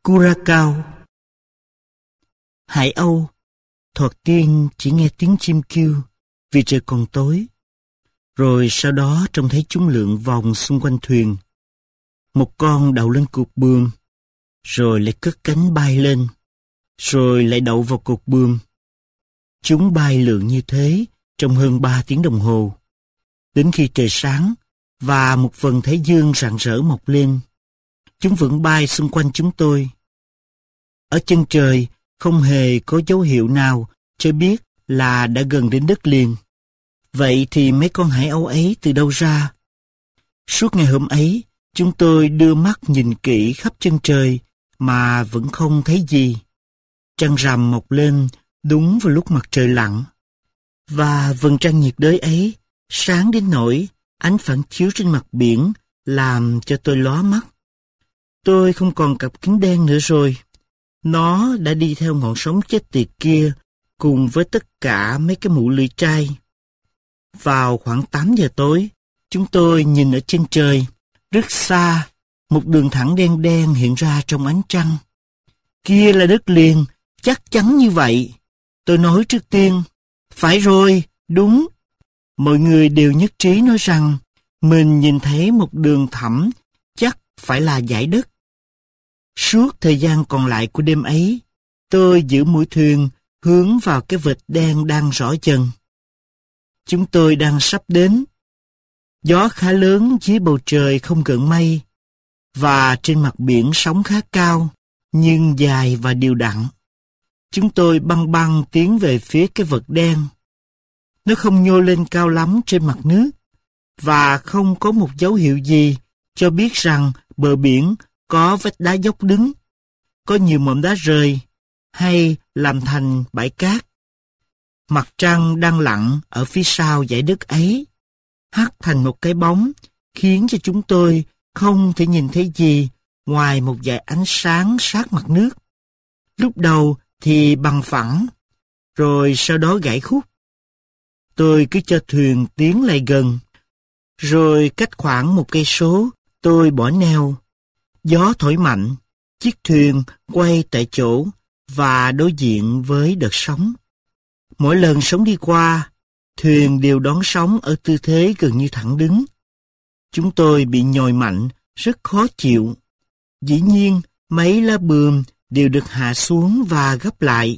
Curacao. Hải Âu, thoạt tiên chỉ nghe tiếng chim kêu vì trời còn tối. Rồi sau đó trông thấy chúng lượn vòng xung quanh thuyền. Một con đậu lên cột buồm, rồi lại cất cánh bay lên, rồi lại đậu vào cột buồm. Chúng bay lượn như thế trong hơn 3 tiếng đồng hồ, đến khi trời sáng và một vầng thái dương rạng rỡ mọc lên. Chúng vẫn bay xung quanh chúng tôi. Ở chân trời không hề có dấu hiệu nào cho biết là đã gần đến đất liền. Vậy thì mấy con hải âu ấy từ đâu ra? Suốt ngày hôm ấy, chúng tôi đưa mắt nhìn kỹ khắp chân trời mà vẫn không thấy gì. Trăng rằm mọc lên đúng vào lúc mặt trời lặn. Và vầng trăng nhiệt đới ấy sáng đến nỗi ánh phản chiếu trên mặt biển làm cho tôi lóa mắt. Tôi không còn cặp kính đen nữa rồi. Nó đã đi theo ngọn sóng chết tiệt kia cùng với tất cả mấy cái mũ lưỡi trai. Vào khoảng 8 giờ tối, chúng tôi nhìn ở trên trời, rất xa, một đường thẳng đen đen hiện ra trong ánh trăng. Kia là đất liền, chắc chắn như vậy. Tôi nói trước tiên, phải rồi, đúng. Mọi người đều nhất trí nói rằng mình nhìn thấy một đường thẳm, chắc phải là dải đất. Suốt thời gian còn lại của đêm ấy, tôi giữ mũi thuyền hướng vào cái vệt đen đang rõ dần. Chúng tôi đang sắp đến. Gió khá lớn dưới bầu trời không gợn mây, và trên mặt biển sóng khá cao, nhưng dài và đều đặn. Chúng tôi băng băng tiến về phía cái vật đen. Nó không nhô lên cao lắm trên mặt nước, và không có một dấu hiệu gì cho biết rằng bờ biển có vách đá dốc đứng, có nhiều mỏm đá rơi, hay làm thành bãi cát. Mặt trăng đang lặn ở phía sau dải đất ấy, hắt thành một cái bóng, khiến cho chúng tôi không thể nhìn thấy gì ngoài một dải ánh sáng sát mặt nước. Lúc đầu thì bằng phẳng, rồi sau đó gãy khúc. Tôi cứ cho thuyền tiến lại gần, rồi cách khoảng 1 cây số, tôi bỏ neo. Gió thổi mạnh, chiếc thuyền quay tại chỗ và đối diện với đợt sóng. Mỗi lần sóng đi qua, thuyền đều đón sóng ở tư thế gần như thẳng đứng. Chúng tôi bị nhồi mạnh, rất khó chịu. Dĩ nhiên, mấy lá buồm đều được hạ xuống và gấp lại.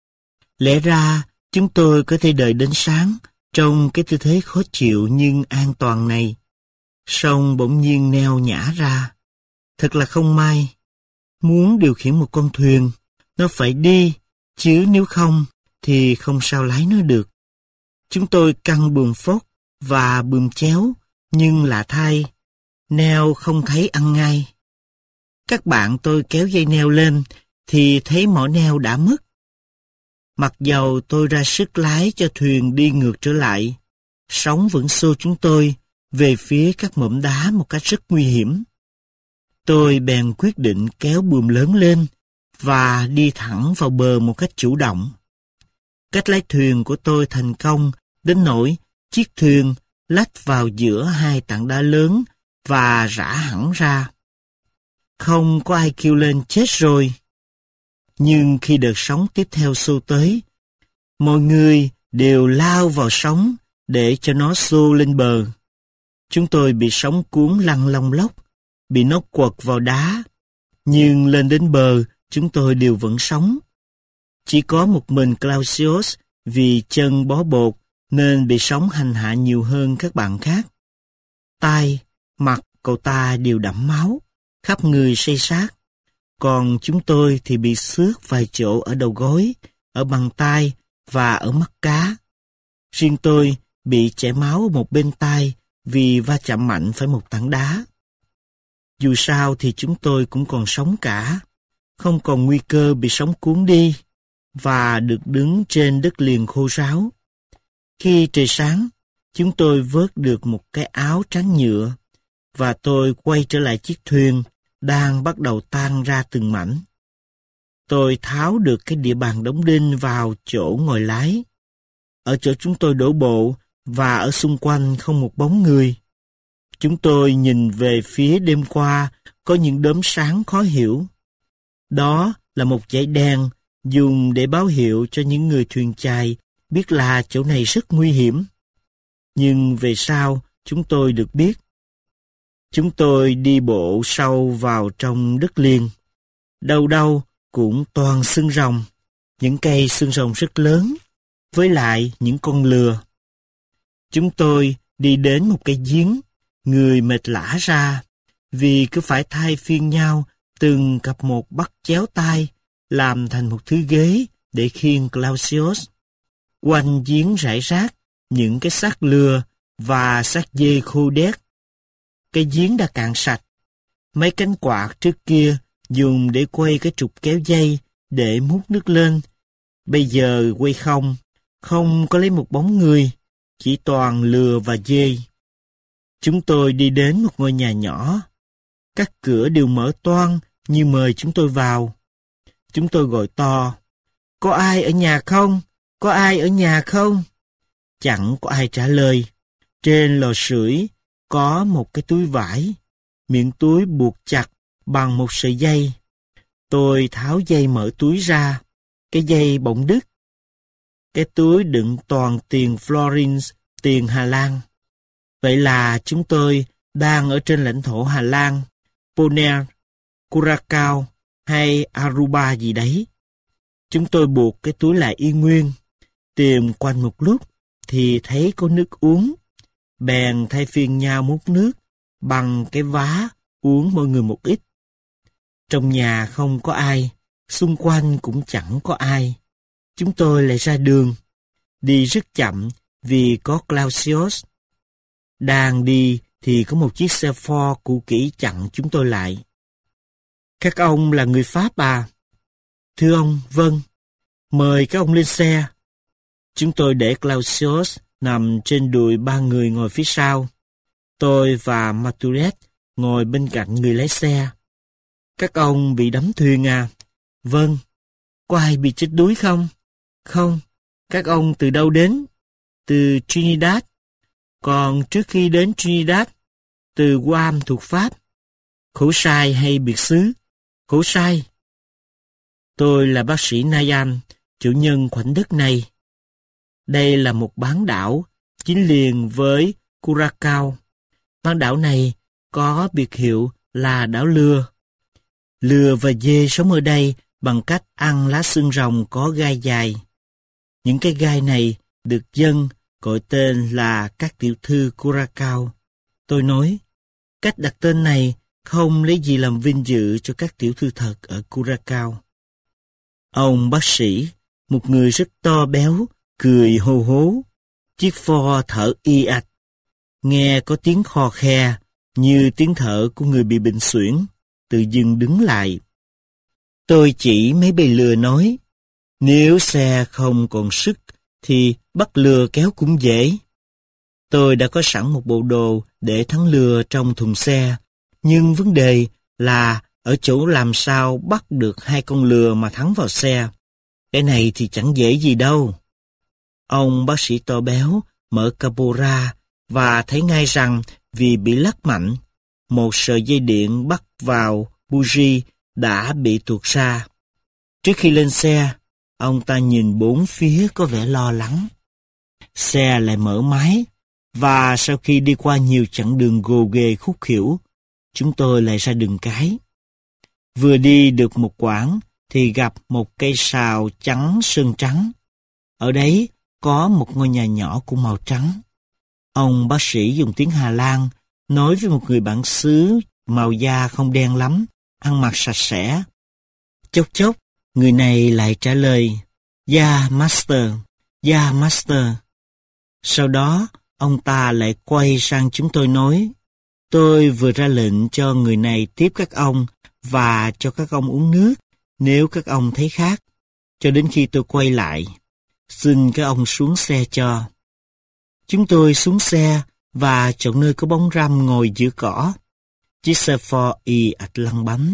Lẽ ra, chúng tôi có thể đợi đến sáng trong cái tư thế khó chịu nhưng an toàn này. Song bỗng nhiên neo nhả ra. Thật là không may. Muốn điều khiển một con thuyền, nó phải đi, chứ nếu không thì không sao lái nó được. Chúng tôi căng buồm phốt và buồm chéo, nhưng lạ thay, neo không thấy ăn ngay. Các bạn tôi kéo dây neo lên thì thấy mỏ neo đã mất. Mặc dầu tôi ra sức lái cho thuyền đi ngược trở lại, sóng vẫn xô chúng tôi về phía các mỏm đá một cách rất nguy hiểm. Tôi bèn quyết định kéo buồm lớn lên và đi thẳng vào bờ một cách chủ động. Cách lái thuyền của tôi thành công đến nỗi chiếc thuyền lách vào giữa 2 tảng đá lớn và rã hẳn ra. Không có ai kêu lên chết rồi. Nhưng khi đợt sóng tiếp theo xô tới, mọi người đều lao vào sóng để cho nó xô lên bờ. Chúng tôi bị sóng cuốn lăn lông lốc, bị nó quật vào đá, nhưng lên đến bờ chúng tôi đều vẫn sống. Chỉ có một mình Clausius vì chân bó bột nên bị sóng hành hạ nhiều hơn các bạn khác. Tai, mặt cậu ta đều đẫm máu, khắp người xây xát. Còn chúng tôi thì bị xước vài chỗ ở đầu gối, ở bàn tay và ở mắt cá. Riêng tôi bị chảy máu một bên tai vì va chạm mạnh phải một tảng đá. Dù sao thì chúng tôi cũng còn sống cả, không còn nguy cơ bị sóng cuốn đi, và được đứng trên đất liền khô ráo. Khi trời sáng, chúng tôi vớt được một cái áo trắng nhựa, và tôi quay trở lại chiếc thuyền đang bắt đầu tan ra từng mảnh. Tôi tháo được cái đĩa bàn đóng đinh vào chỗ ngồi lái. Ở chỗ chúng tôi đổ bộ và ở xung quanh không một bóng người. Chúng tôi nhìn về phía đêm qua có những đốm sáng khó hiểu. Đó là một dải đen dùng để báo hiệu cho những người thuyền chài biết là chỗ này rất nguy hiểm. Nhưng về sau, chúng tôi được biết. Chúng tôi đi bộ sâu vào trong đất liền. Đâu đâu cũng toàn xương rồng, những cây xương rồng rất lớn, với lại những con lừa. Chúng tôi đi đến một cái giếng, người mệt lả ra, vì cứ phải thay phiên nhau từng cặp một bắt chéo tay, làm thành một thứ ghế để khiêng Clausius. Quanh giếng rải rác những cái xác lừa và xác dê khô đét. Cái giếng đã cạn sạch. Mấy cánh quạt trước kia dùng để quay cái trục kéo dây để múc nước lên. Bây giờ quay không, không có lấy một bóng người, chỉ toàn lừa và dê. Chúng tôi đi đến một ngôi nhà nhỏ. Các cửa đều mở toang như mời chúng tôi vào. Chúng tôi gọi to, có ai ở nhà không? Có ai ở nhà không? Chẳng có ai trả lời. Trên lò sưởi có một cái túi vải, miệng túi buộc chặt bằng một sợi dây. Tôi tháo dây mở túi ra, cái dây bỗng đứt. Cái túi đựng toàn tiền florins, tiền Hà Lan. Vậy là chúng tôi đang ở trên lãnh thổ Hà Lan, Bonaire, Curacao hay Aruba gì đấy. Chúng tôi buộc cái túi lại y nguyên, tìm quanh một lúc thì thấy có nước uống. Bèn thay phiên nhau múc nước bằng cái vá, uống mỗi người một ít. Trong nhà không có ai, xung quanh cũng chẳng có ai. Chúng tôi lại ra đường, đi rất chậm vì có Clausius. Đang đi thì có một chiếc xe Ford cũ kỹ chặn chúng tôi lại. Các ông là người Pháp à? Thưa ông, vâng. Mời các ông lên xe. Chúng tôi để Clausius nằm trên đùi ba người ngồi phía sau. Tôi và Maturet ngồi bên cạnh người lái xe. Các ông bị đắm thuyền à? Vâng. Có ai bị chết đuối không? Không. Các ông từ đâu đến? Từ Trinidad. Còn trước khi đến Trinidad, từ Guam thuộc Pháp. Khổ sai hay biệt xứ? Khổ sai. Tôi là bác sĩ Nayan, chủ nhân khoảnh đất này. Đây là một bán đảo chính liền với Curacao. Bán đảo này có biệt hiệu là đảo lừa. Lừa và dê sống ở đây bằng cách ăn lá xương rồng có gai dài. Những cái gai này được dân gọi tên là các tiểu thư Curacao. Tôi nói, cách đặt tên này không lấy gì làm vinh dự cho các tiểu thư thật ở Curacao. Ông bác sĩ, một người rất to béo, cười hô hố. Chiếc Ford thở y ạch. Nghe có tiếng khò khe, như tiếng thở của người bị bệnh suyễn, tự dưng đứng lại. Tôi chỉ mấy bầy lừa nói, nếu xe không còn sức, thì bắt lừa kéo cũng dễ. Tôi đã có sẵn một bộ đồ để thắng lừa trong thùng xe, nhưng vấn đề là ở chỗ làm sao bắt được hai con lừa mà thắng vào xe. Cái này thì chẳng dễ gì đâu. Ông bác sĩ to béo mở capo ra và thấy ngay rằng vì bị lắc mạnh, một sợi dây điện bắt vào buji đã bị tuột ra. Trước khi lên xe, ông ta nhìn bốn phía có vẻ lo lắng. Xe lại mở máy, và sau khi đi qua nhiều chặng đường gồ ghề khúc khuỷu, chúng tôi lại ra đường cái. Vừa đi được một quãng thì gặp một cây sào trắng sơn trắng. Ở đấy có một ngôi nhà nhỏ cũng màu trắng. Ông bác sĩ dùng tiếng Hà Lan nói với một người bản xứ màu da không đen lắm, ăn mặc sạch sẽ. Chốc chốc, người này lại trả lời, "Yeah, master, yeah, master." Sau đó, ông ta lại quay sang chúng tôi nói, tôi vừa ra lệnh cho người này tiếp các ông và cho các ông uống nước nếu các ông thấy khát, cho đến khi tôi quay lại. Xin các ông xuống xe cho. Chúng tôi xuống xe và chọn nơi có bóng râm ngồi giữa cỏ. Chiếc xe Ford y ạch lăn bánh.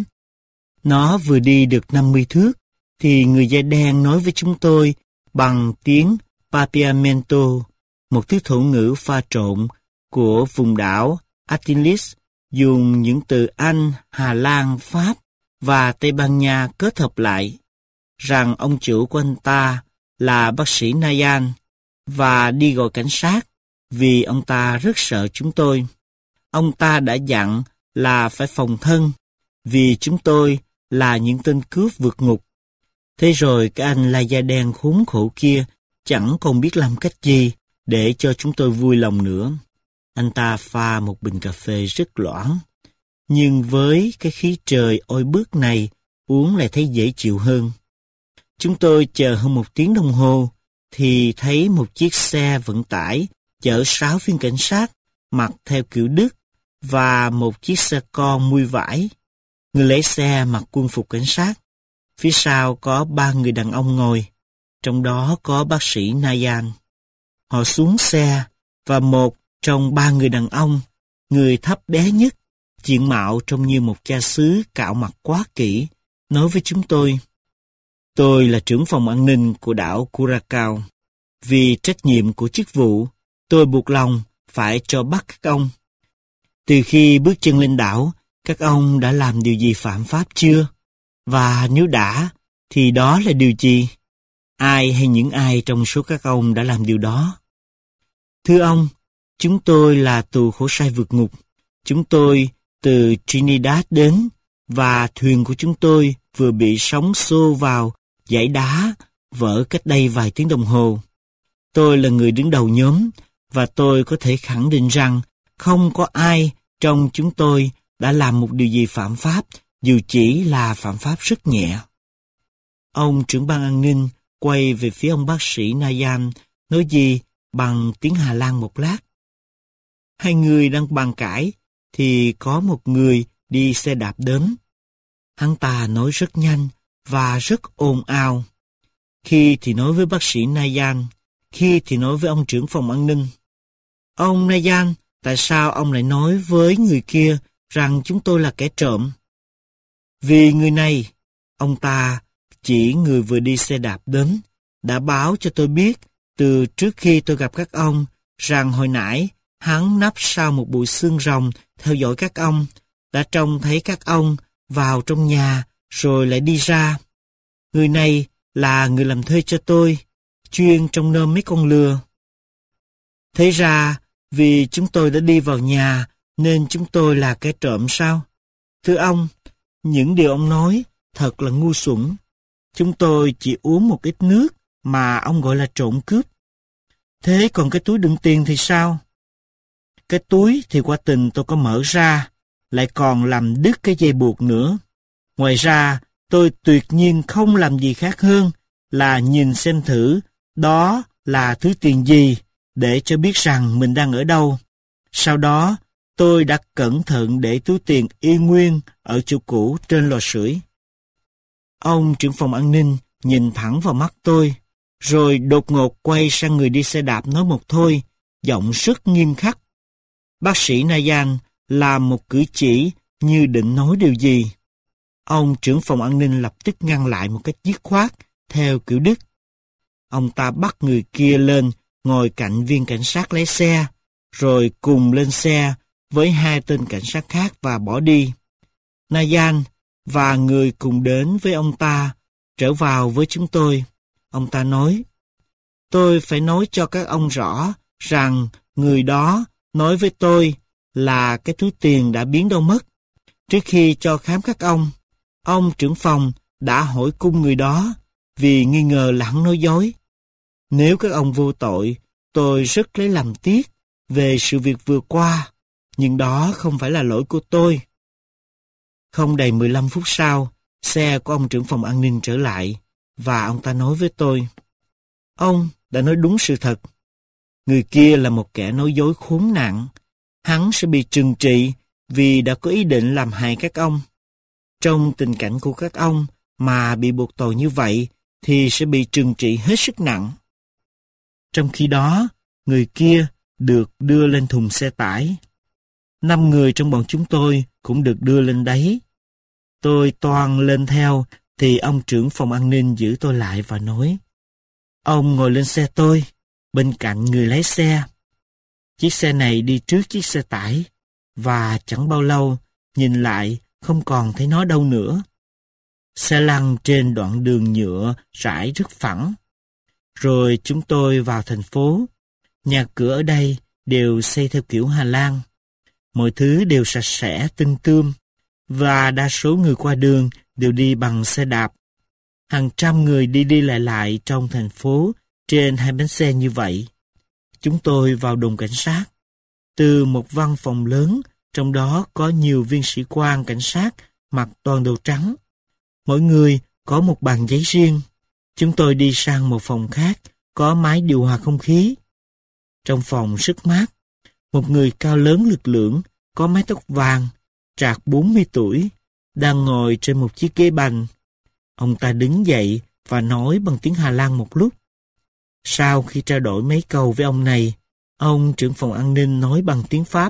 Nó vừa đi được 50 thước, thì người da đen nói với chúng tôi bằng tiếng Papiamento, một thứ thổ ngữ pha trộn của vùng đảo Antilles, dùng những từ Anh, Hà Lan, Pháp và Tây Ban Nha kết hợp lại, rằng ông chủ của anh ta là bác sĩ Nayan và đi gọi cảnh sát vì ông ta rất sợ chúng tôi. Ông ta đã dặn là phải phòng thân vì chúng tôi là những tên cướp vượt ngục. Thế rồi cái anh la da đen khốn khổ kia chẳng còn biết làm cách gì để cho chúng tôi vui lòng nữa. Anh ta pha một bình cà phê rất loãng, nhưng với cái khí trời oi bức này, uống lại thấy dễ chịu hơn. Chúng tôi chờ hơn 1 tiếng đồng hồ, thì thấy một chiếc xe vận tải chở 6 viên cảnh sát mặc theo kiểu Đức và một chiếc xe con mui vải. Người lái xe mặc quân phục cảnh sát. Phía sau có 3 người đàn ông ngồi, trong đó có bác sĩ Nayan. Họ xuống xe và một trong 3 người đàn ông, người thấp bé nhất, diện mạo trông như một cha xứ cạo mặt quá kỹ, nói với chúng tôi là trưởng phòng an ninh của đảo Curacao. Vì trách nhiệm của chức vụ, tôi buộc lòng phải cho bắt các ông. Từ khi bước chân lên đảo, các ông đã làm điều gì phạm pháp chưa? Và nếu đã, thì đó là điều gì? Ai hay những ai trong số các ông đã làm điều đó? Thưa ông, chúng tôi là tù khổ sai vượt ngục. Chúng tôi từ Trinidad đến, và thuyền của chúng tôi vừa bị sóng xô vào dãy đá vỡ cách đây vài tiếng đồng hồ. Tôi là người đứng đầu nhóm, và tôi có thể khẳng định rằng không có ai trong chúng tôi đã làm một điều gì phạm pháp, dù chỉ là phạm pháp rất nhẹ. Ông trưởng ban an ninh quay về phía ông bác sĩ Nayan, nói gì bằng tiếng Hà Lan một lát. Hai người đang bàn cãi, thì có một người đi xe đạp đến. Hắn ta nói rất nhanh và rất ồn ào. Khi thì nói với bác sĩ Nayan, khi thì nói với ông trưởng phòng an ninh. Ông Nayan, tại sao ông lại nói với người kia rằng chúng tôi là kẻ trộm? Vì người này, ông ta chỉ người vừa đi xe đạp đến, đã báo cho tôi biết từ trước khi tôi gặp các ông rằng hồi nãy hắn nấp sau một bụi xương rồng theo dõi các ông, đã trông thấy các ông vào trong nhà rồi lại đi ra. Người này là người làm thuê cho tôi, chuyên trông nom mấy con lừa. Thế ra, vì chúng tôi đã đi vào nhà nên chúng tôi là kẻ trộm sao? Thưa ông, những điều ông nói thật là ngu xuẩn. Chúng tôi chỉ uống một ít nước mà ông gọi là trộm cướp. Thế còn cái túi đựng tiền thì sao? Cái túi thì quả tình tôi có mở ra, lại còn làm đứt cái dây buộc nữa. Ngoài ra, tôi tuyệt nhiên không làm gì khác hơn là nhìn xem thử đó là thứ tiền gì để cho biết rằng mình đang ở đâu. Sau đó, tôi đã cẩn thận để túi tiền y nguyên ở chỗ cũ trên lò sưởi. Ông trưởng phòng an ninh nhìn thẳng vào mắt tôi, rồi đột ngột quay sang người đi xe đạp nói một thôi, giọng rất nghiêm khắc. Bác sĩ Nayan làm một cử chỉ như định nói điều gì. Ông trưởng phòng an ninh lập tức ngăn lại một cách dứt khoát, theo kiểu Đức. Ông ta bắt người kia lên ngồi cạnh viên cảnh sát lái xe, rồi cùng lên xe với 2 tên cảnh sát khác và bỏ đi. Nayan và người cùng đến với ông ta trở vào với chúng tôi. Ông ta nói, tôi phải nói cho các ông rõ rằng người đó nói với tôi là cái túi tiền đã biến đâu mất. Trước khi cho khám các ông trưởng phòng đã hỏi cung người đó vì nghi ngờ là hắn nói dối. Nếu các ông vô tội, tôi rất lấy làm tiếc về sự việc vừa qua, nhưng đó không phải là lỗi của tôi. Không đầy 15 phút sau, xe của ông trưởng phòng an ninh trở lại, và ông ta nói với tôi, ông đã nói đúng sự thật. Người kia là một kẻ nói dối khốn nạn. Hắn sẽ bị trừng trị vì đã có ý định làm hại các ông. Trong tình cảnh của các ông mà bị buộc tội như vậy thì sẽ bị trừng trị hết sức nặng. Trong khi đó, người kia được đưa lên thùng xe tải. 5 người trong bọn chúng tôi cũng được đưa lên đấy. Tôi toan lên theo thì ông trưởng phòng an ninh giữ tôi lại và nói, ông ngồi lên xe tôi, bên cạnh người lái xe. Chiếc xe này đi trước chiếc xe tải, và chẳng bao lâu, nhìn lại không còn thấy nó đâu nữa. xe lăn trên đoạn đường nhựa rải rất phẳng. Rồi chúng tôi vào thành phố. Nhà cửa ở đây đều xây theo kiểu Hà Lan. Mọi thứ đều sạch sẽ, tinh tươm, và đa số người qua đường đều đi bằng xe đạp. Hàng trăm người đi đi lại lại trong thành phố trên hai bánh xe như vậy. Chúng tôi vào đồn cảnh sát. Từ một văn phòng lớn, trong đó có nhiều viên sĩ quan cảnh sát mặc toàn đồ trắng. Mỗi người có một bàn giấy riêng. Chúng tôi đi sang một phòng khác, có máy điều hòa không khí. Trong phòng rất mát, một người cao lớn lực lưỡng, có mái tóc vàng, trạc 40 tuổi, đang ngồi trên một chiếc ghế bành. Ông ta đứng dậy và nói bằng tiếng Hà Lan một lúc. Sau khi trao đổi mấy câu với ông này, ông trưởng phòng an ninh nói bằng tiếng Pháp.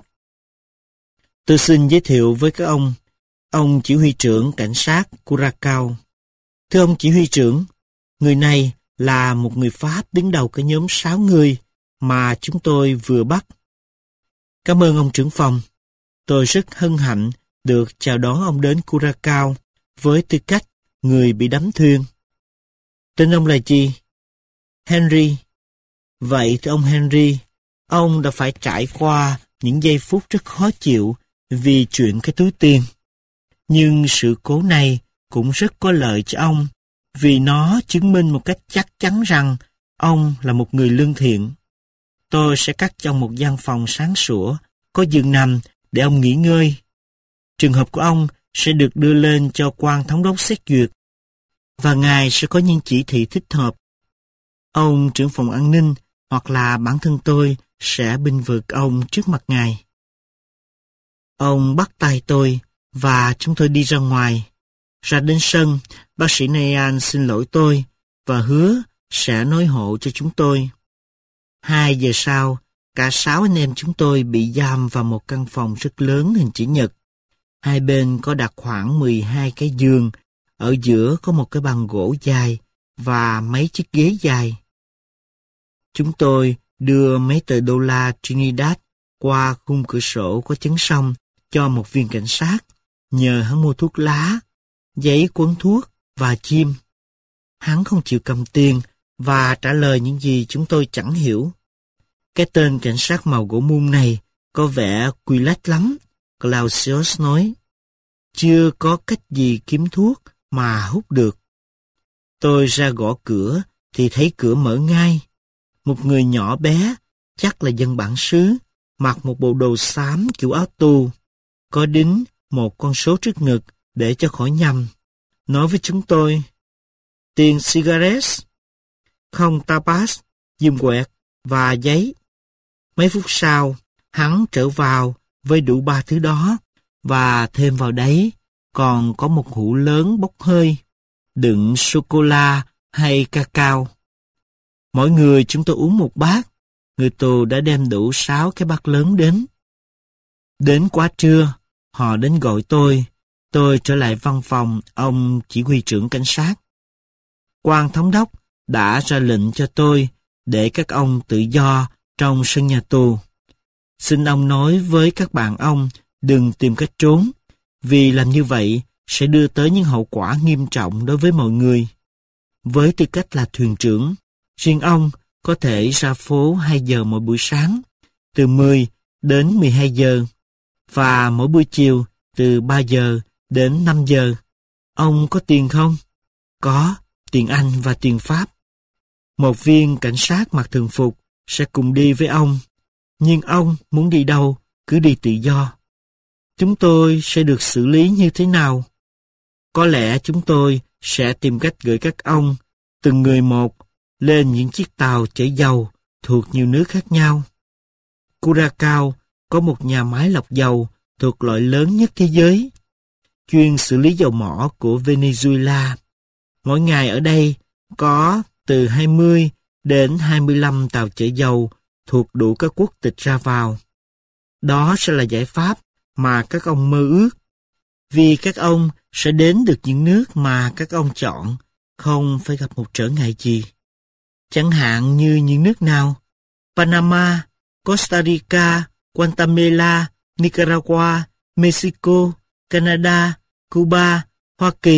Tôi xin giới thiệu với các ông chỉ huy trưởng cảnh sát Curacao. Thưa ông chỉ huy trưởng, người này là một người Pháp đứng đầu cái nhóm 6 người mà chúng tôi vừa bắt. Cảm ơn ông trưởng phòng. Tôi rất hân hạnh được chào đón ông đến Curacao với tư cách người bị đắm thuyền. Tên ông là gì? Henry. Vậy thưa ông Henry, ông đã phải trải qua những giây phút rất khó chịu vì chuyện cái túi tiền. Nhưng sự cố này cũng rất có lợi cho ông, vì nó chứng minh một cách chắc chắn rằng ông là một người lương thiện. Tôi sẽ cắt cho ông một gian phòng sáng sủa, có giường nằm để ông nghỉ ngơi. Trường hợp của ông sẽ được đưa lên cho quan thống đốc xét duyệt, và ngài sẽ có những chỉ thị thích hợp. Ông trưởng phòng an ninh hoặc là bản thân tôi sẽ bênh vực ông trước mặt ngài. Ông bắt tay tôi và chúng tôi đi ra ngoài. Ra đến sân, bác sĩ Nayan xin lỗi tôi và hứa sẽ nói hộ cho chúng tôi. 2 giờ sau, cả 6 anh em chúng tôi bị giam vào một căn phòng rất lớn hình chữ nhật. Hai bên có đặt khoảng 12 cái giường, ở giữa có một cái bàn gỗ dài và mấy chiếc ghế dài. Chúng tôi đưa mấy tờ đô la Trinidad qua khung cửa sổ có chắn song cho một viên cảnh sát, nhờ hắn mua thuốc lá, giấy quấn thuốc và chim. Hắn không chịu cầm tiền và trả lời những gì chúng tôi chẳng hiểu. Cái tên cảnh sát màu gỗ mun này có vẻ quy lách lắm, Clausius nói. Chưa có cách gì kiếm thuốc mà hút được. Tôi ra gõ cửa thì thấy cửa mở ngay. Một người nhỏ bé, chắc là dân bản xứ, mặc một bộ đồ xám kiểu áo tù, có đính một con số trước ngực để cho khỏi nhầm. Nói với chúng tôi, tiền cigarettes, không tapas, diêm quẹt và giấy. Mấy phút sau, hắn trở vào với đủ 3 thứ đó, và thêm vào đấy còn có một hũ lớn bốc hơi, đựng sô-cô-la hay cacao. Mỗi người chúng tôi uống một bát. Người tù đã đem đủ 6 cái bát lớn đến. Đến quá trưa, họ đến gọi tôi. Tôi trở lại văn phòng ông chỉ huy trưởng cảnh sát. Quan thống đốc đã ra lệnh cho tôi để các ông tự do trong sân nhà tù. Xin ông nói với các bạn ông đừng tìm cách trốn, vì làm như vậy sẽ đưa tới những hậu quả nghiêm trọng đối với mọi người. Với tư cách là thuyền trưởng, riêng ông có thể ra phố 2 giờ mỗi buổi sáng, từ 10 đến 12 giờ, và mỗi buổi chiều từ 3 giờ đến 5 giờ. Ông có tiền không? Có, tiền Anh và tiền Pháp. Một viên cảnh sát mặc thường phục sẽ cùng đi với ông, nhưng ông muốn đi đâu, cứ đi tự do. Chúng tôi sẽ được xử lý như thế nào? Có lẽ chúng tôi sẽ tìm cách gửi các ông, từng người một, lên những chiếc tàu chở dầu thuộc nhiều nước khác nhau. Curacao có một nhà máy lọc dầu thuộc loại lớn nhất thế giới, chuyên xử lý dầu mỏ của Venezuela. Mỗi ngày ở đây có từ 20 đến 25 tàu chở dầu thuộc đủ các quốc tịch ra vào. Đó sẽ là giải pháp mà các ông mơ ước, vì các ông sẽ đến được những nước mà các ông chọn, không phải gặp một trở ngại gì. Chẳng hạn như những nước nào? Panama, Costa Rica, Guatemala, Nicaragua, Mexico, Canada, Cuba, Hoa Kỳ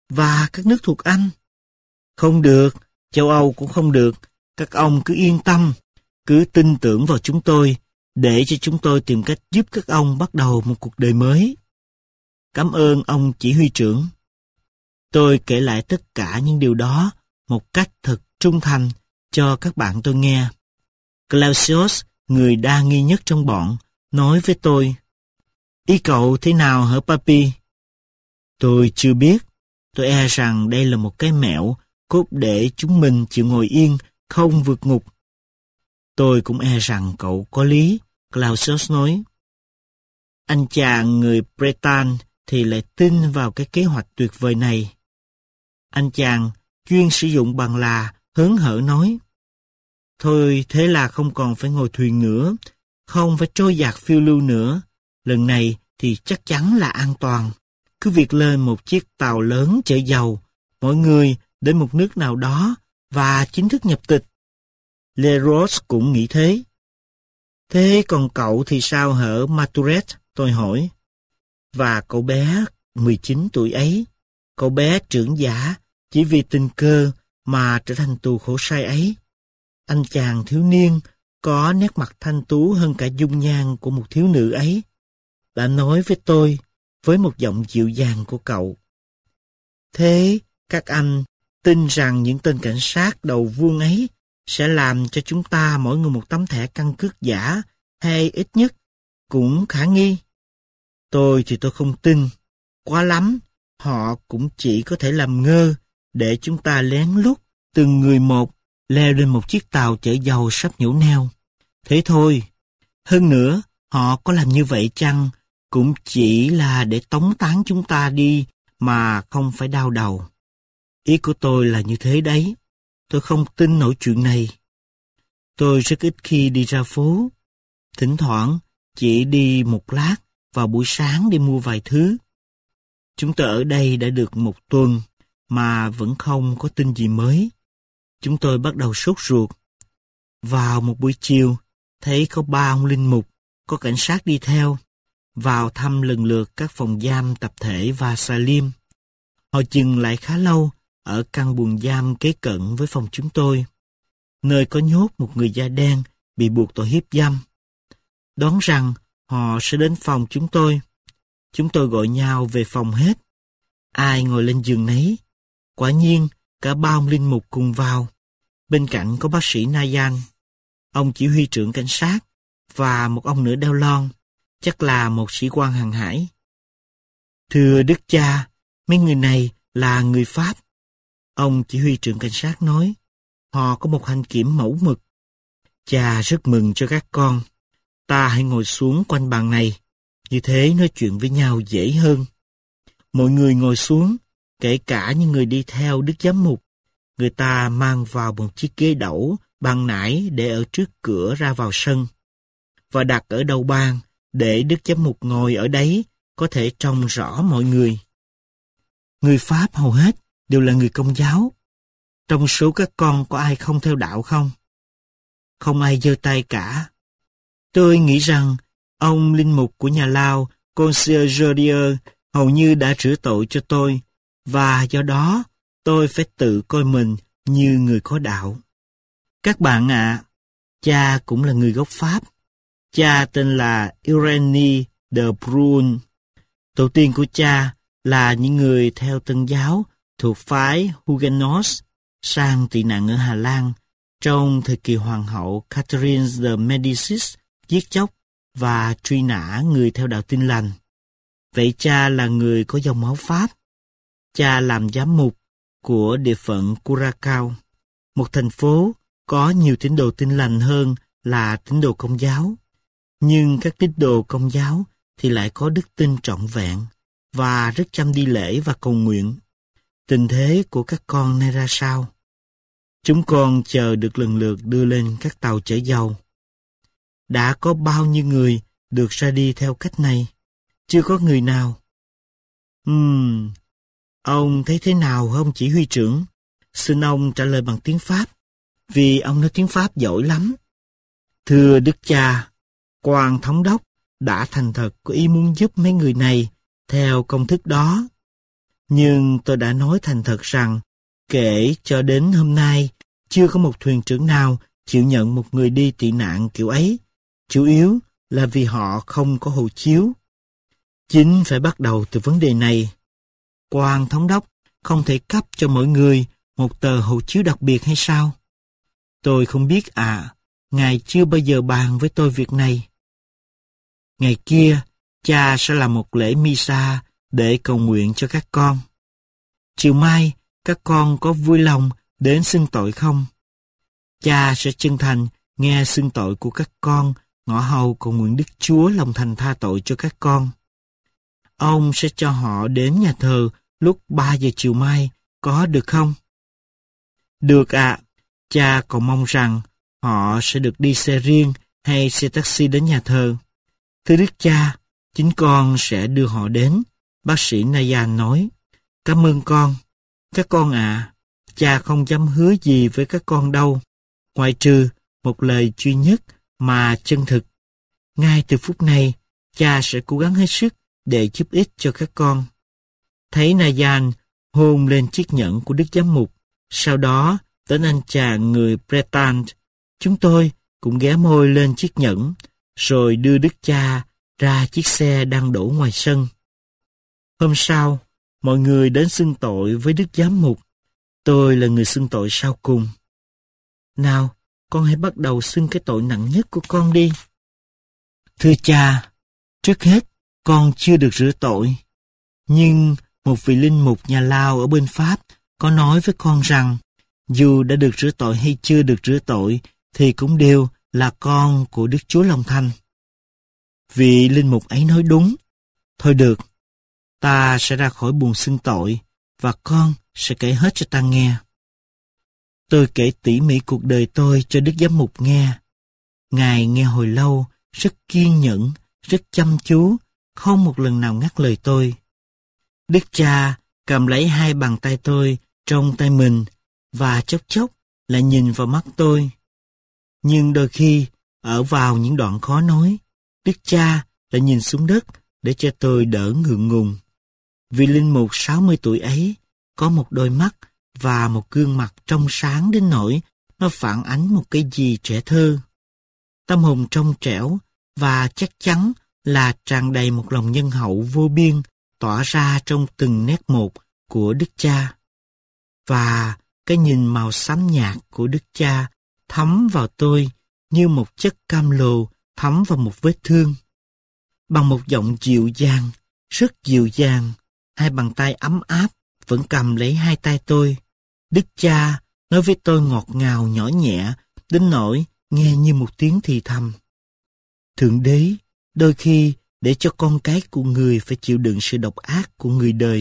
và các nước thuộc Anh. Không được, châu Âu cũng không được. Các ông cứ yên tâm, cứ tin tưởng vào chúng tôi, để cho chúng tôi tìm cách giúp các ông bắt đầu một cuộc đời mới. Cảm ơn ông chỉ huy trưởng. Tôi kể lại tất cả những điều đó một cách thật trung thành cho các bạn tôi nghe. Clausius, người đa nghi nhất trong bọn, nói với tôi: "Ý cậu thế nào hả Papi?" Tôi chưa biết. Tôi e rằng đây là một cái mẹo cốt để chúng mình chịu ngồi yên, không vượt ngục. Tôi cũng e rằng cậu có lý, Clausius nói. Anh chàng người Breton thì lại tin vào cái kế hoạch tuyệt vời này. Anh chàng chuyên sử dụng bằng là hớn hở nói: "Thôi thế là không còn phải ngồi thuyền nữa, không phải trôi dạt phiêu lưu nữa. Lần này thì chắc chắn là an toàn. Cứ việc lên một chiếc tàu lớn chở dầu, mỗi người đến một nước nào đó và chính thức nhập tịch." Leroux cũng nghĩ thế. "Thế còn cậu thì sao hở Maturet?" tôi hỏi. Và cậu bé 19 tuổi ấy, cậu bé trưởng giả chỉ vì tình cờ mà trở thành tù khổ sai ấy. Anh chàng thiếu niên có nét mặt thanh tú hơn cả dung nhan của một thiếu nữ ấy đã nói với tôi với một giọng dịu dàng của cậu: "Thế các anh tin rằng những tên cảnh sát đầu vuông ấy sẽ làm cho chúng ta mỗi người một tấm thẻ căn cước giả, hay ít nhất cũng khả nghi?" Tôi thì tôi không tin. Quá lắm, họ cũng chỉ có thể làm ngơ để chúng ta lén lút từng người một leo lên một chiếc tàu chở dầu sắp nhổ neo. Thế thôi. Hơn nữa, họ có làm như vậy chăng cũng chỉ là để tống táng chúng ta đi mà không phải đau đầu. Ý của tôi là như thế đấy. Tôi không tin nổi chuyện này. Tôi rất ít khi đi ra phố. Thỉnh thoảng chỉ đi một lát vào buổi sáng để mua vài thứ. Chúng tôi ở đây đã được một tuần mà vẫn không có tin gì mới. Chúng tôi bắt đầu sốt ruột. Vào một buổi chiều, thấy có 3 ông linh mục, có cảnh sát đi theo, vào thăm lần lượt các phòng giam tập thể và xà liêm. Họ dừng lại khá lâu ở căn buồng giam kế cận với phòng chúng tôi, nơi có nhốt một người da đen bị buộc tội hiếp dâm. Đoán rằng họ sẽ đến phòng chúng tôi. Chúng tôi gọi nhau về phòng hết. Ai ngồi lên giường nấy. Quả nhiên, cả 3 ông linh mục cùng vào. Bên cạnh có bác sĩ Nayan, ông chỉ huy trưởng cảnh sát, và một ông nữa đeo lon, chắc là một sĩ quan hàng hải. "Thưa Đức cha, mấy người này là người Pháp." Ông chỉ huy trưởng cảnh sát nói. "Họ có một hành kiểm mẫu mực. Cha rất mừng cho các con. Ta hãy ngồi xuống quanh bàn này, như thế nói chuyện với nhau dễ hơn." Mọi người ngồi xuống, kể cả những người đi theo Đức Giám mục. Người ta mang vào một chiếc ghế đẩu bằng nải để ở trước cửa ra vào sân, và đặt ở đầu bàn để Đức Giám mục ngồi ở đấy, có thể trông rõ mọi người. Người Pháp hầu hết đều là người Công giáo. Trong số các con có ai không theo đạo không? Không ai giơ tay cả. Tôi nghĩ rằng ông linh mục của nhà lao, Concierge, hầu như đã rửa tội cho tôi, và do đó tôi phải tự coi mình như người có đạo. Các bạn ạ, cha cũng là người gốc Pháp. Cha tên là Irénée de Brun. Tổ tiên của cha là những người theo Tân giáo thuộc phái Huguenot sang tị nạn ở Hà Lan trong thời kỳ hoàng hậu Catherine de Medicis giết chóc và truy nã người theo đạo Tin lành. Vậy cha là người có dòng máu Pháp. Cha làm giám mục của địa phận Curaçao, một thành phố có nhiều tín đồ Tin lành hơn là tín đồ Công giáo. Nhưng các tín đồ Công giáo thì lại có đức tin trọn vẹn và rất chăm đi lễ và cầu nguyện. Tình thế của các con nay ra sao? Chúng con chờ được lần lượt đưa lên các tàu chở dầu. Đã có bao nhiêu người được ra đi theo cách này? Chưa có người nào. Ông thấy thế nào hả ông chỉ huy trưởng? Xin ông trả lời bằng tiếng Pháp, vì ông nói tiếng Pháp giỏi lắm. Thưa Đức cha, quan thống đốc đã thành thật có ý muốn giúp mấy người này theo công thức đó. Nhưng tôi đã nói thành thật rằng, kể cho đến hôm nay, chưa có một thuyền trưởng nào chịu nhận một người đi tị nạn kiểu ấy, chủ yếu là vì họ không có hộ chiếu. Chính phải bắt đầu từ vấn đề này. Quan thống đốc không thể cấp cho mỗi người một tờ hộ chiếu đặc biệt hay sao? Tôi không biết ạ, ngài chưa bao giờ bàn với tôi việc này. Ngày kia, cha sẽ làm một lễ misa để cầu nguyện cho các con. Chiều mai, các con có vui lòng đến xưng tội không? Cha sẽ chân thành nghe xưng tội của các con, ngỏ hầu cầu nguyện Đức Chúa lòng thành tha tội cho các con. Ông sẽ cho họ đến nhà thờ lúc 3 giờ chiều mai, có được không? Được ạ. Cha còn mong rằng họ sẽ được đi xe riêng hay xe taxi đến nhà thờ. Thưa Đức Cha, chính con sẽ đưa họ đến, bác sĩ Nayan nói. Cảm ơn con. Các con ạ, cha không dám hứa gì với các con đâu, ngoại trừ một lời duy nhất mà chân thực. Ngay từ phút này, cha sẽ cố gắng hết sức để giúp ích cho các con. Thấy Nayan hôn lên chiếc nhẫn của Đức Giám mục, sau đó đến anh chàng người Breton, chúng tôi cũng ghé môi lên chiếc nhẫn, rồi đưa Đức Cha ra chiếc xe đang đổ ngoài sân. Hôm sau, mọi người đến xưng tội với Đức Giám mục. Tôi là người xưng tội sau cùng. Nào, con hãy bắt đầu xưng cái tội nặng nhất của con đi. Thưa cha, trước hết, con chưa được rửa tội. Nhưng một vị linh mục nhà Lao ở bên Pháp có nói với con rằng, dù đã được rửa tội hay chưa được rửa tội, thì cũng đều là con của Đức Chúa Lòng Thành. Vị linh mục ấy nói đúng. Thôi được, ta sẽ ra khỏi buồng xưng tội, và con sẽ kể hết cho ta nghe. Tôi kể tỉ mỉ cuộc đời tôi cho Đức Giám mục nghe. Ngài nghe hồi lâu, rất kiên nhẫn, rất chăm chú, không một lần nào ngắt lời tôi. Đức Cha cầm lấy hai bàn tay tôi trong tay mình, và chốc chốc lại nhìn vào mắt tôi. Nhưng đôi khi, ở vào những đoạn khó nói, Đức Cha lại nhìn xuống đất để cho tôi đỡ ngượng ngùng. Vị linh mục 60 tuổi ấy có một đôi mắt và một gương mặt trong sáng đến nỗi nó phản ánh một cái gì trẻ thơ. Tâm hồn trong trẻo và chắc chắn là tràn đầy một lòng nhân hậu vô biên tỏa ra trong từng nét một của Đức Cha. Và cái nhìn màu xám nhạt của Đức Cha thấm vào tôi như một chất cam lồ thấm vào một vết thương. Bằng một giọng dịu dàng, rất dịu dàng, hai bàn tay ấm áp vẫn cầm lấy hai tay tôi. Đức Cha nói với tôi ngọt ngào nhỏ nhẹ, đến nỗi nghe như một tiếng thì thầm. Thượng Đế đôi khi để cho con cái của người phải chịu đựng sự độc ác của người đời,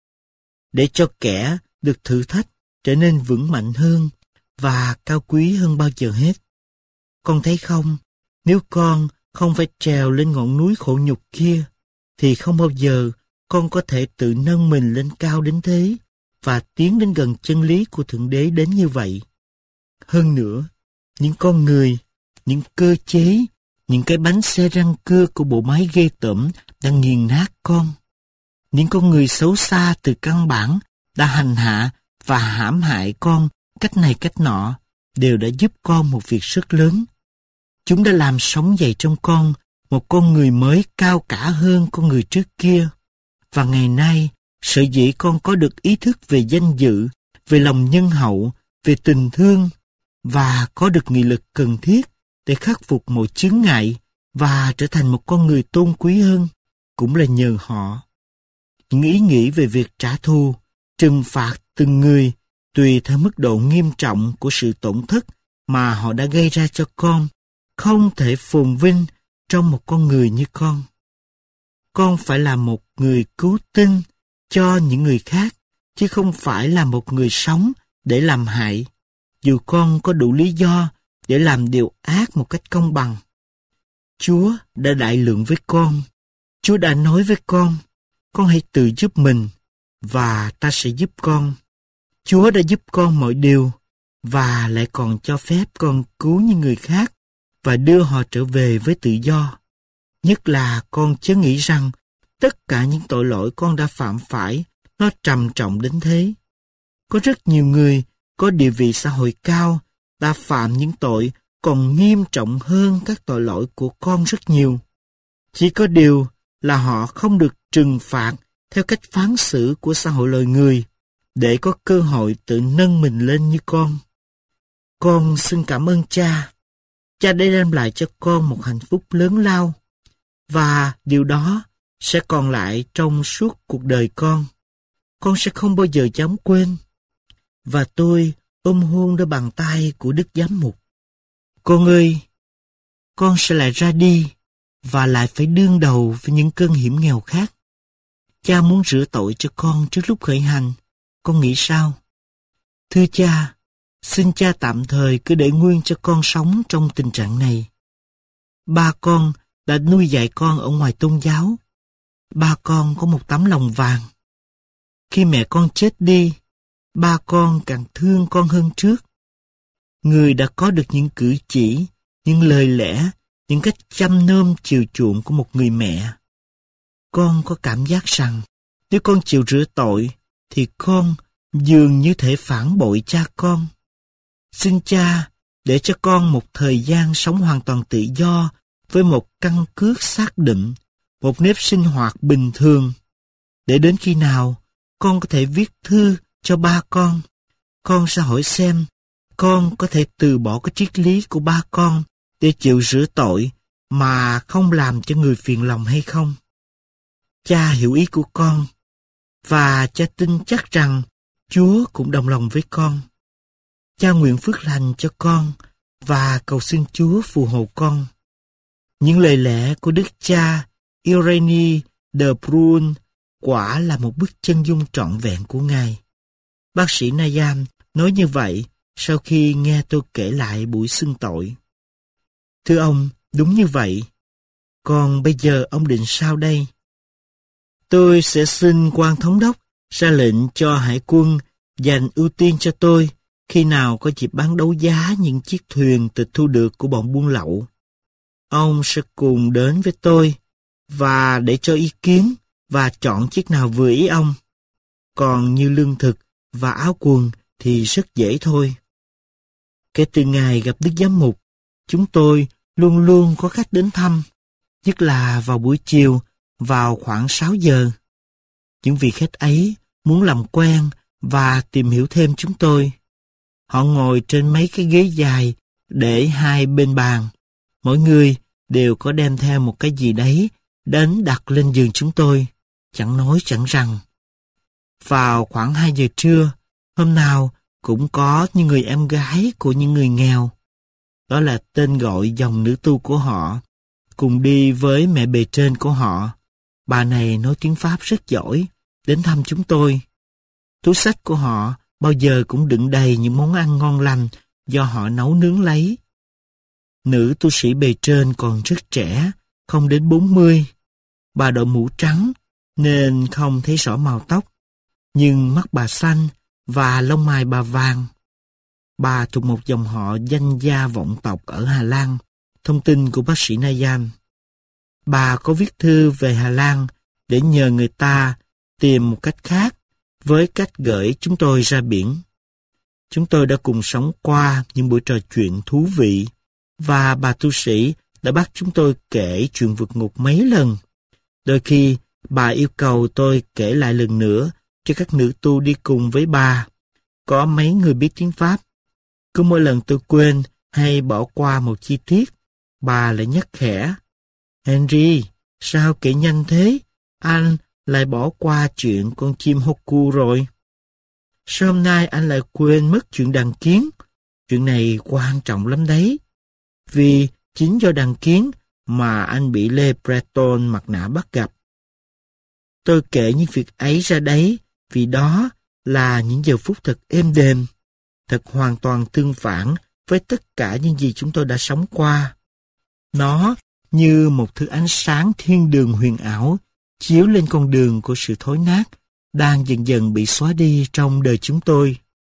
để cho kẻ được thử thách trở nên vững mạnh hơn và cao quý hơn bao giờ hết. Con thấy không, nếu con không phải trèo lên ngọn núi khổ nhục kia, thì không bao giờ con có thể tự nâng mình lên cao đến thế và tiến đến gần chân lý của Thượng Đế đến như vậy. Hơn nữa, những con người, những cơ chế, những cái bánh xe răng cưa của bộ máy ghê tởm đang nghiền nát con. Những con người xấu xa từ căn bản đã hành hạ và hãm hại con cách này cách nọ đều đã giúp con một việc rất lớn. Chúng đã làm sống dậy trong con một con người mới cao cả hơn con người trước kia. Và ngày nay, sở dĩ con có được ý thức về danh dự, về lòng nhân hậu, về tình thương và có được nghị lực cần thiết để khắc phục mọi chướng ngại và trở thành một con người tôn quý hơn, cũng là nhờ họ. Những ý nghĩ về việc trả thù, trừng phạt từng người tùy theo mức độ nghiêm trọng của sự tổn thất mà họ đã gây ra cho con, không thể phồn vinh trong một con người như con. Con phải là một người cứu tinh cho những người khác, chứ không phải là một người sống để làm hại, dù con có đủ lý do để làm điều ác một cách công bằng. Chúa đã đại lượng với con. Chúa đã nói với con hãy tự giúp mình, và ta sẽ giúp con. Chúa đã giúp con mọi điều, và lại còn cho phép con cứu những người khác và đưa họ trở về với tự do. Nhất là con chớ nghĩ rằng tất cả những tội lỗi con đã phạm phải nó trầm trọng đến thế. Có rất nhiều người có địa vị xã hội cao đã phạm những tội còn nghiêm trọng hơn các tội lỗi của con rất nhiều. Chỉ có điều là họ không được trừng phạt theo cách phán xử của xã hội loài người để có cơ hội tự nâng mình lên như con. Con xin cảm ơn cha. Cha đã đem lại cho con một hạnh phúc lớn lao, và điều đó sẽ còn lại trong suốt cuộc đời con. Con sẽ không bao giờ dám quên. Và tôi ôm hôn đôi bàn tay của Đức Giám mục. Con ơi, con sẽ lại ra đi và lại phải đương đầu với những cơn hiểm nghèo khác. Cha muốn rửa tội cho con trước lúc khởi hành. Con nghĩ sao? Thưa cha, xin cha tạm thời cứ để nguyên cho con sống trong tình trạng này. Ba con đã nuôi dạy con ở ngoài tôn giáo. Ba con có một tấm lòng vàng. Khi mẹ con chết đi, ba con càng thương con hơn trước. Người đã có được những cử chỉ, những lời lẽ, những cách chăm nom chiều chuộng của một người mẹ. Con có cảm giác rằng nếu con chịu rửa tội thì con dường như thể phản bội cha con. Xin cha để cho con một thời gian sống hoàn toàn tự do với một căn cước xác định, một nếp sinh hoạt bình thường. Để đến khi nào con có thể viết thư cho ba con sẽ hỏi xem con có thể từ bỏ cái triết lý của ba con để chịu rửa tội mà không làm cho người phiền lòng hay không. Cha hiểu ý của con, và cha tin chắc rằng Chúa cũng đồng lòng với con. Cha nguyện phước lành cho con và cầu xin Chúa phù hộ con. Những lời lẽ của Đức cha Irénée de Bruhl quả là một bức chân dung trọn vẹn của Ngài. Bác sĩ Nayam nói như vậy sau khi nghe tôi kể lại buổi xưng tội. Thưa ông, đúng như vậy. Còn bây giờ ông định sao đây? Tôi sẽ xin quan thống đốc ra lệnh cho hải quân dành ưu tiên cho tôi khi nào có dịp bán đấu giá những chiếc thuyền tịch thu được của bọn buôn lậu. Ông sẽ cùng đến với tôi và để cho ý kiến và chọn chiếc nào vừa ý ông. Còn như lương thực và áo quần thì rất dễ thôi. Kể từ ngày gặp Đức Giám mục, chúng tôi luôn luôn có khách đến thăm, nhất là vào buổi chiều, vào khoảng 6 giờ. Những vị khách ấy muốn làm quen và tìm hiểu thêm chúng tôi. Họ ngồi trên mấy cái ghế dài để hai bên bàn. Mỗi người đều có đem theo một cái gì đấy đến đặt lên giường chúng tôi, chẳng nói chẳng rằng. Vào khoảng 2 giờ trưa, hôm nào cũng có những người em gái của những người nghèo. Đó là tên gọi dòng nữ tu của họ, cùng đi với mẹ bề trên của họ. Bà này nói tiếng Pháp rất giỏi, đến thăm chúng tôi. Túi xách của họ bao giờ cũng đựng đầy những món ăn ngon lành do họ nấu nướng lấy. Nữ tu sĩ bề trên còn rất trẻ, không đến 40. Bà đội mũ trắng nên không thấy rõ màu tóc, nhưng mắt bà xanh và lông mày bà vàng. Bà thuộc một dòng họ danh gia vọng tộc ở Hà Lan, thông tin của bác sĩ Nayam. Bà có viết thư về Hà Lan để nhờ người ta tìm một cách khác với cách gửi chúng tôi ra biển. Chúng tôi đã cùng sống qua những buổi trò chuyện thú vị, và bà tu sĩ đã bắt chúng tôi kể chuyện vượt ngục mấy lần. Đôi khi, bà yêu cầu tôi kể lại lần nữa cho các nữ tu đi cùng với bà. Có mấy người biết tiếng Pháp. Cứ mỗi lần tôi quên hay bỏ qua một chi tiết, bà lại nhắc khẽ. Henry, sao kể nhanh thế? Anh lại bỏ qua chuyện con chim Hoku rồi. Sao hôm nay anh lại quên mất chuyện đàn kiến? Chuyện này quan trọng lắm đấy. Vì chính do đàn kiến mà anh bị Le Breton mặt nạ bắt gặp. Tôi kể những việc ấy ra đấy vì đó là những giờ phút thật êm đềm, thật hoàn toàn tương phản với tất cả những gì chúng tôi đã sống qua. Nó như một thứ ánh sáng thiên đường huyền ảo chiếu lên con đường của sự thối nát đang dần dần bị xóa đi trong đời chúng tôi.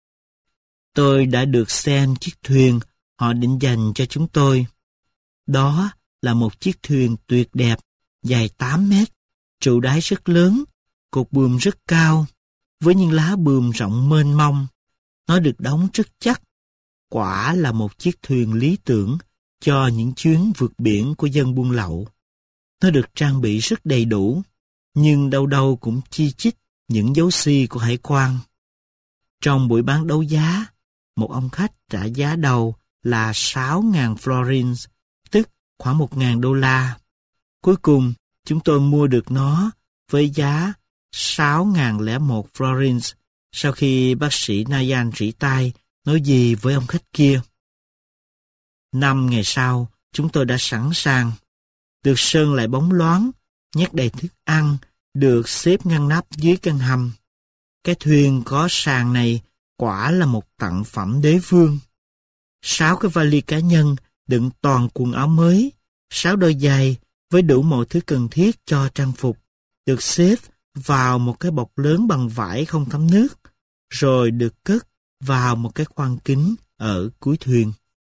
Tôi đã được xem chiếc thuyền họ định dành cho chúng tôi. Đó là một chiếc thuyền tuyệt đẹp, dài 8 mét, trụ đáy rất lớn, cột buồm rất cao. với những lá buồm rộng mênh mông. Nó được đóng rất chắc. Quả là một chiếc thuyền lý tưởng cho những chuyến vượt biển của dân buôn lậu. Nó được trang bị rất đầy đủ, nhưng đâu đâu cũng chi chít những dấu xi của hải quan. Trong buổi bán đấu giá, một ông khách trả giá đầu là 6.000 florins, tức khoảng 1.000 đô la. Cuối cùng, chúng tôi mua được nó với giá 6.001 florins sau khi bác sĩ Nayan rỉ tai nói gì với ông khách kia. 5 ngày sau, chúng tôi đã sẵn sàng. Được sơn lại bóng loáng, nhét đầy thức ăn, được xếp ngăn nắp dưới căn hầm. Cái thuyền có sàn này quả là một tặng phẩm đế vương. 6 cái vali cá nhân đựng toàn quần áo mới, 6 đôi giày với đủ mọi thứ cần thiết cho trang phục, được xếp vào một cái bọc lớn bằng vải không thấm nước, rồi được cất vào một cái khoang kín ở cuối thuyền.